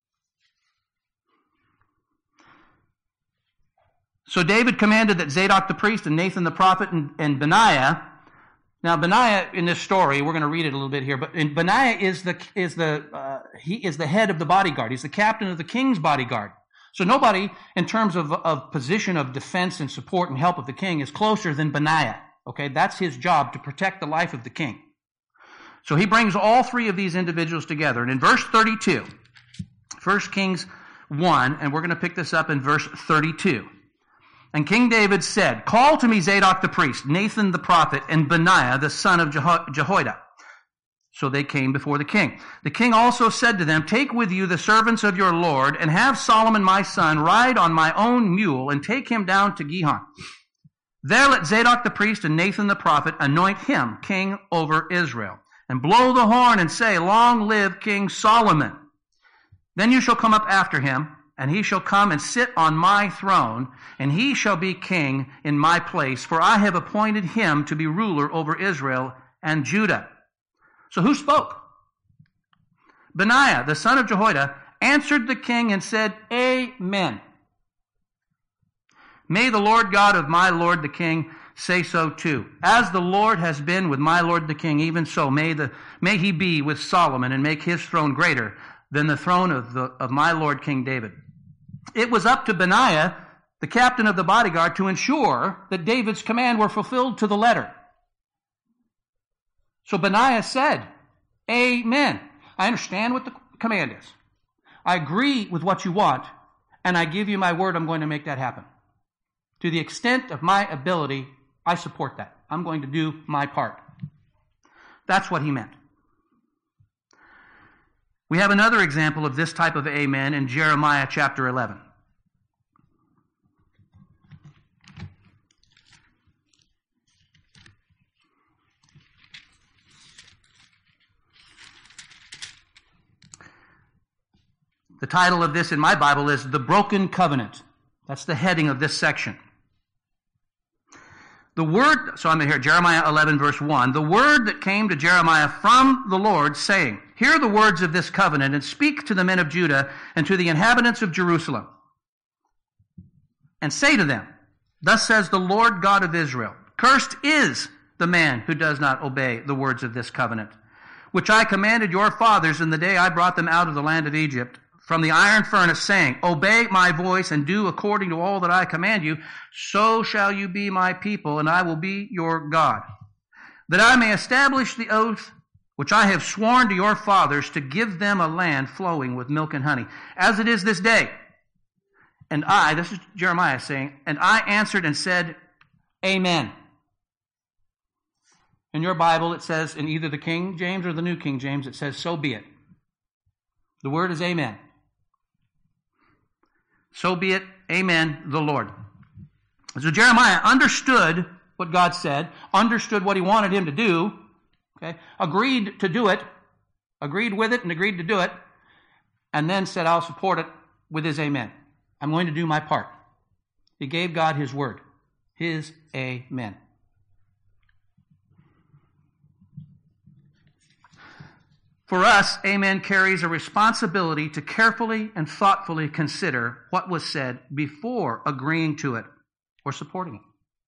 So David commanded that Zadok the priest and Nathan the prophet and, and Benaiah. Now Benaiah in this story, we're going to read it a little bit here, but Benaiah is the is the uh, he is the head of the bodyguard. He's the captain of the king's bodyguard. So nobody, in terms of, of position of defense and support and help of the king, is closer than Benaiah. Okay, that's his job, to protect the life of the king. So he brings all three of these individuals together. And in verse thirty-two, First Kings one, and we're going to pick this up in verse thirty-two. And King David said, "Call to me Zadok the priest, Nathan the prophet, and Benaiah the son of Jeho- Jehoiada." So they came before the king. The king also said to them, "Take with you the servants of your Lord, and have Solomon my son ride on my own mule, and take him down to Gihon. There let Zadok the priest and Nathan the prophet anoint him king over Israel, and blow the horn and say, 'Long live King Solomon.' Then you shall come up after him, and he shall come and sit on my throne, and he shall be king in my place, for I have appointed him to be ruler over Israel and Judah." So who spoke? Benaiah, the son of Jehoiada, answered the king and said, "Amen. May the Lord God of my lord the king say so too. As the Lord has been with my lord the king, even so may the may he be with Solomon, and make his throne greater than the throne of the of my lord King David." It was up to Benaiah, the captain of the bodyguard, to ensure that David's command were fulfilled to the letter. So Benaiah said, "Amen. I understand what the command is. I agree with what you want, and I give you my word I'm going to make that happen. To the extent of my ability, I support that. I'm going to do my part." That's what he meant. We have another example of this type of amen in Jeremiah chapter eleven. The title of this in my Bible is "The Broken Covenant." That's the heading of this section. The word, so I'm here, Jeremiah eleven, verse one. "The word that came to Jeremiah from the Lord, saying, Hear the words of this covenant, and speak to the men of Judah and to the inhabitants of Jerusalem. And say to them, Thus says the Lord God of Israel, Cursed is the man who does not obey the words of this covenant, which I commanded your fathers in the day I brought them out of the land of Egypt, from the iron furnace, saying, Obey my voice and do according to all that I command you, so shall you be my people, and I will be your God, that I may establish the oath which I have sworn to your fathers, to give them a land flowing with milk and honey, as it is this day. And I," this is Jeremiah saying, "and I answered and said, Amen." In your Bible, it says, in either the King James or the New King James, it says, "So be it." The word is amen. So be it, amen, the Lord. So Jeremiah understood what God said, understood what he wanted him to do, okay, agreed to do it, agreed with it and agreed to do it, and then said, I'll support it with his amen. I'm going to do my part. He gave God his word, his amen. For us, amen carries a responsibility to carefully and thoughtfully consider what was said before agreeing to it or supporting it.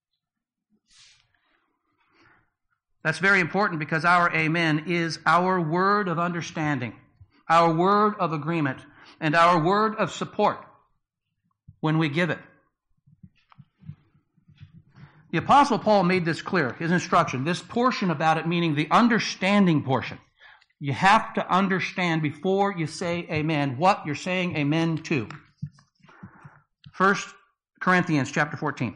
That's very important because our amen is our word of understanding, our word of agreement, and our word of support when we give it. The Apostle Paul made this clear, his instruction, this portion about it, meaning the understanding portion. You have to understand before you say amen what you're saying amen to. First Corinthians chapter fourteen.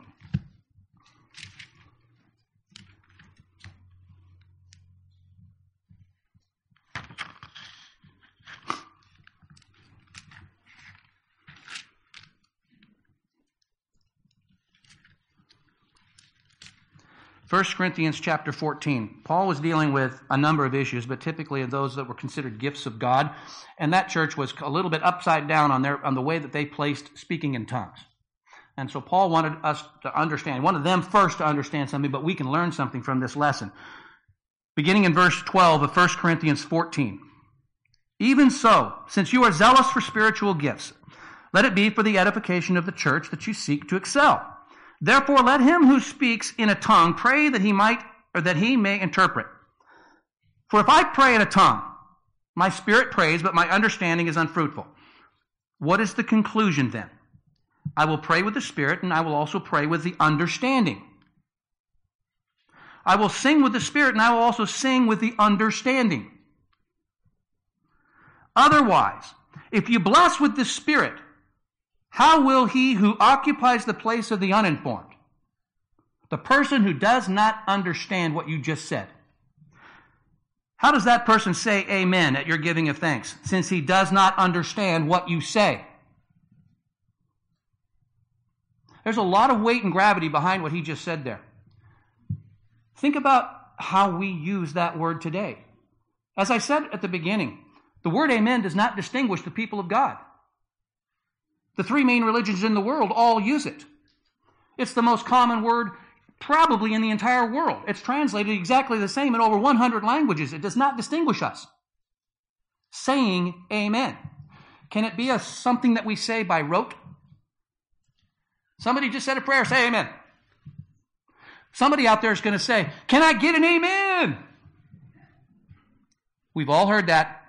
First Corinthians chapter fourteen. Paul was dealing with a number of issues, but typically those that were considered gifts of God. And that church was a little bit upside down on their on the way that they placed speaking in tongues. And so Paul wanted us to understand, wanted them first to understand something, but we can learn something from this lesson. Beginning in verse twelve of First Corinthians fourteen. Even so, since you are zealous for spiritual gifts, let it be for the edification of the church that you seek to excel. Therefore, let him who speaks in a tongue pray that he might, or that he may interpret. For if I pray in a tongue, my spirit prays, but my understanding is unfruitful. What is the conclusion then? I will pray with the spirit, and I will also pray with the understanding. I will sing with the Spirit, and I will also sing with the understanding. Otherwise, if you bless with the Spirit, how will he who occupies the place of the uninformed, the person who does not understand what you just said, how does that person say amen at your giving of thanks, since he does not understand what you say? There's a lot of weight and gravity behind what he just said there. Think about how we use that word today. As I said at the beginning, the word amen does not distinguish the people of God. The three main religions in the world all use it. It's the most common word probably in the entire world. It's translated exactly the same in over one hundred languages. It does not distinguish us. Saying amen. Can it be a something that we say by rote? Somebody just said a prayer, say amen. Somebody out there is going to say, can I get an amen? We've all heard that.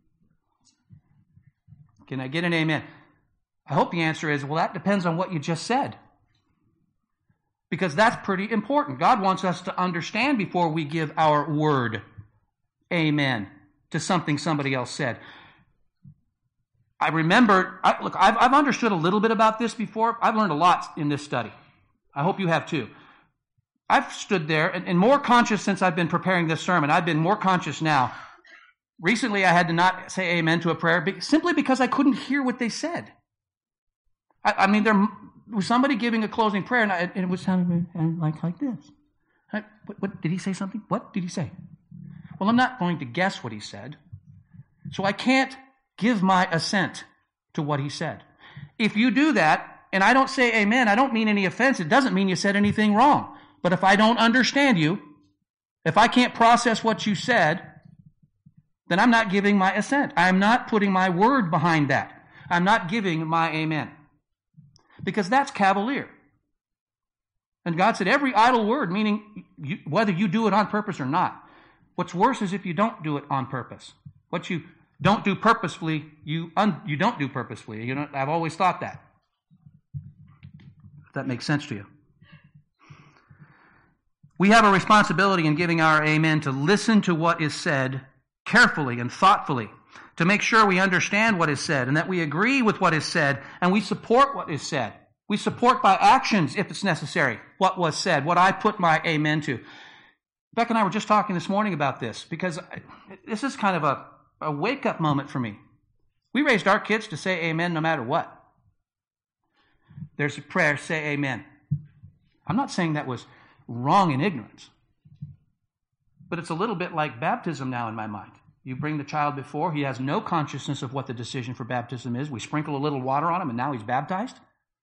Can I get an amen? I hope the answer is, well, that depends on what you just said. Because that's pretty important. God wants us to understand before we give our word, amen, to something somebody else said. I remember, I, look, I've, I've understood a little bit about this before. I've learned a lot in this study. I hope you have too. I've stood there and, and more conscious since I've been preparing this sermon. I've been more conscious now. Recently, I had to not say amen to a prayer simply because I couldn't hear what they said. I, I mean, there was somebody giving a closing prayer, and, I, and it was sounding like, like this. I, what, what, did he say something? What did he say? Well, I'm not going to guess what he said, so I can't give my assent to what he said. If you do that, and I don't say amen, I don't mean any offense. It doesn't mean you said anything wrong. But if I don't understand you, if I can't process what you said, then I'm not giving my assent. I'm not putting my word behind that. I'm not giving my amen. Because that's cavalier. And God said every idle word, meaning you, whether you do it on purpose or not. What's worse is if you don't do it on purpose. What you don't do purposefully, you un, you don't do purposefully. You know, I've always thought that. If that makes sense to you. We have a responsibility in giving our amen to listen to what is said carefully and thoughtfully, to make sure we understand what is said and that we agree with what is said and we support what is said. We support by actions, if it's necessary, what was said, what I put my amen to. Beck and I were just talking this morning about this because this is kind of a, a wake-up moment for me. We raised our kids to say amen no matter what. There's a prayer, say amen. I'm not saying that was wrong in ignorance. But it's a little bit like baptism now in my mind. You bring the child before, he has no consciousness of what the decision for baptism is. We sprinkle a little water on him and now he's baptized.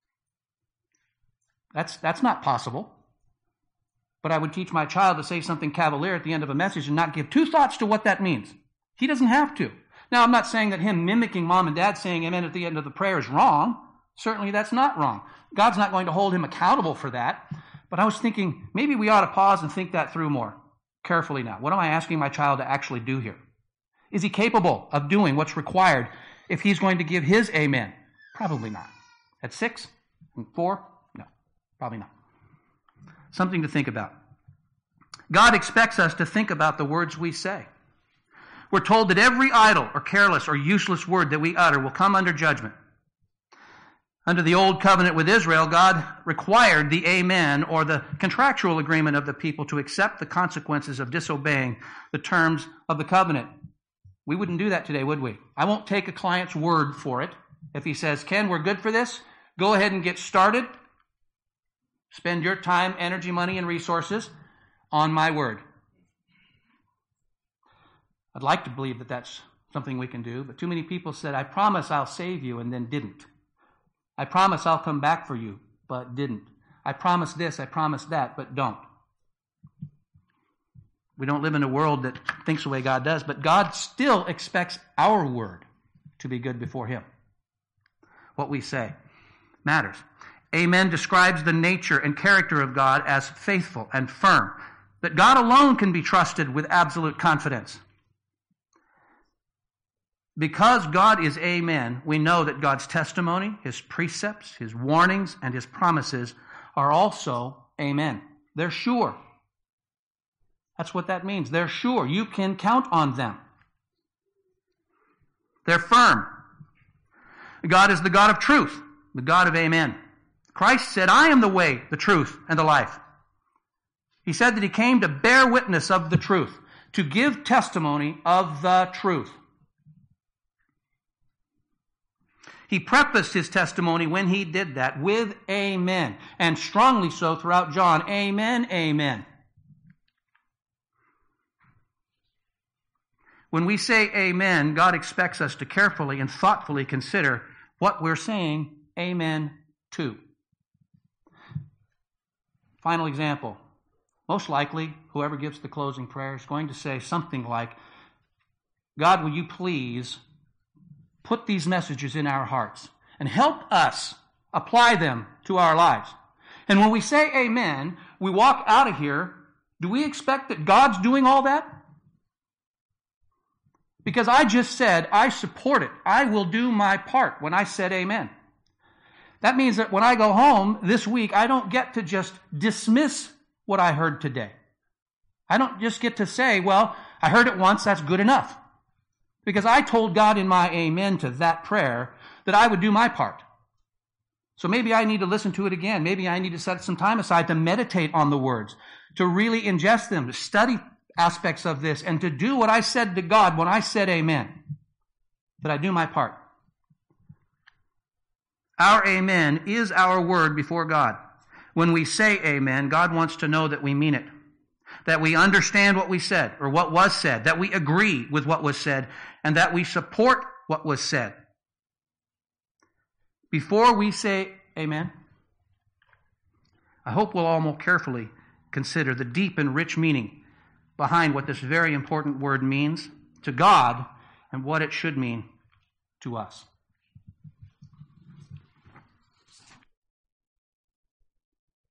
That's, that's not possible. But I would teach my child to say something cavalier at the end of a message and not give two thoughts to what that means. He doesn't have to. Now, I'm not saying that him mimicking mom and dad saying amen at the end of the prayer is wrong. Certainly that's not wrong. God's not going to hold him accountable for that. But I was thinking, maybe we ought to pause and think that through more carefully now. What am I asking my child to actually do here? Is he capable of doing what's required if he's going to give his amen? Probably not. At six? And four? No, probably not. Something to think about. God expects us to think about the words we say. We're told that every idle or careless or useless word that we utter will come under judgment. Under the old covenant with Israel, God required the amen or the contractual agreement of the people to accept the consequences of disobeying the terms of the covenant. We wouldn't do that today, would we? I won't take a client's word for it. If he says, Ken, we're good for this, go ahead and get started. Spend your time, energy, money, and resources on my word. I'd like to believe that that's something we can do, but too many people said, I promise I'll save you, and then didn't. I promise I'll come back for you, but didn't. I promise this, I promise that, but don't. We don't live in a world that thinks the way God does, but God still expects our word to be good before him. What we say matters. Amen describes the nature and character of God as faithful and firm, that God alone can be trusted with absolute confidence. Because God is amen, we know that God's testimony, his precepts, his warnings, and his promises are also amen. They're sure. That's what that means. They're sure. You can count on them. They're firm. God is the God of truth, the God of amen. Christ said, I am the way, the truth, and the life. He said that he came to bear witness of the truth, to give testimony of the truth. He prefaced his testimony when he did that with amen, and strongly so throughout John. Amen, amen. When we say amen, God expects us to carefully and thoughtfully consider what we're saying amen to. Final example. Most likely, whoever gives the closing prayer is going to say something like, God, will you please put these messages in our hearts and help us apply them to our lives. And when we say amen, we walk out of here, do we expect that God's doing all that? Because I just said, I support it. I will do my part when I said amen. That means that when I go home this week, I don't get to just dismiss what I heard today. I don't just get to say, well, I heard it once, that's good enough. Because I told God in my amen to that prayer that I would do my part. So maybe I need to listen to it again. Maybe I need to set some time aside to meditate on the words, to really ingest them, to study aspects of this, and to do what I said to God when I said amen. That I do my part. Our amen is our word before God. When we say amen, God wants to know that we mean it. That we understand what we said, or what was said. That we agree with what was said, and that we support what was said. Before we say amen, I hope we'll all more carefully consider the deep and rich meaning behind what this very important word means to God and what it should mean to us.